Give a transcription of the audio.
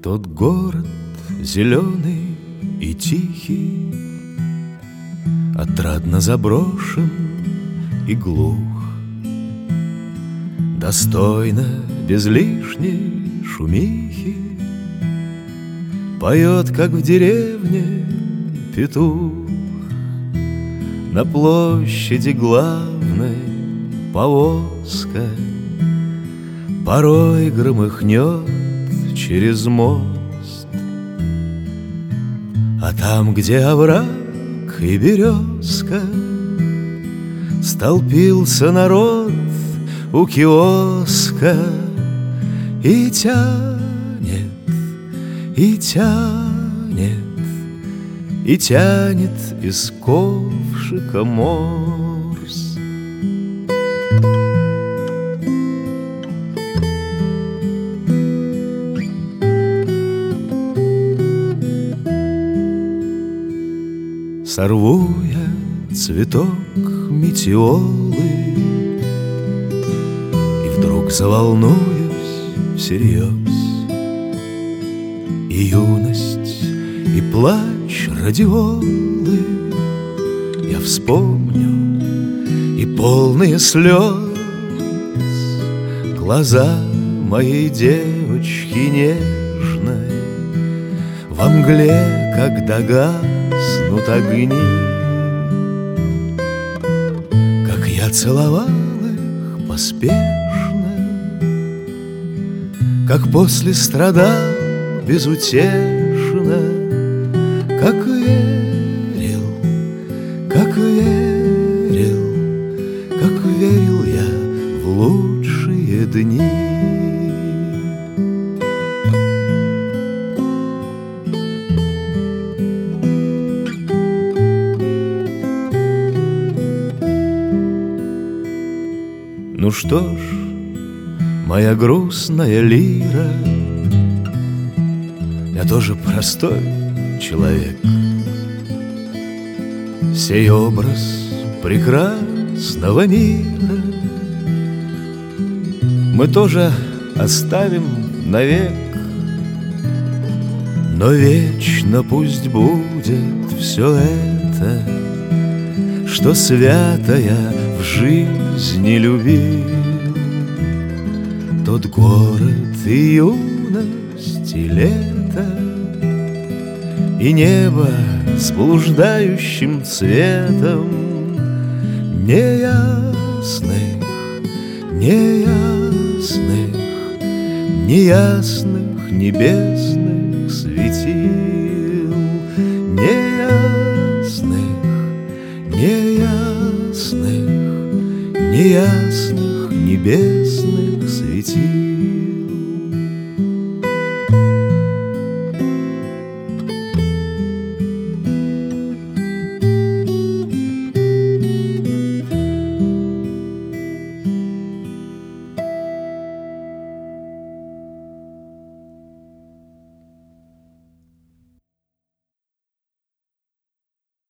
Тот город зеленый и тихий, отрадно заброшен и глух, достойно, без лишней шумихи, поет, как в деревне, петух. На площади главной повозка порой громыхнет через мост, а там, где овраг и березка, столпился народ у киоска и тянет, и тянет, и тянет из ковшика морс. Сорву я цветок метеолы и вдруг заволнуюсь всерьез. И юность, и плач радиолы я вспомню, и полные слез глаза моей девочки нежной во мгле, когда гаснут огни. Как я целовал их поспешно, как после страдал безутешно, как верил, как верил, как верил я в лучшие дни. Ну что ж, моя грустная лира, я тоже простой человек. Сей образ прекрасного мира мы тоже оставим навек. Но вечно пусть будет все это, что свято я в жизни любил. Тот город и юность, и лето, и небо с блуждающим цветом неясных, неясных, неясных небесных светил, неясных, неясных, неясных небесных светил.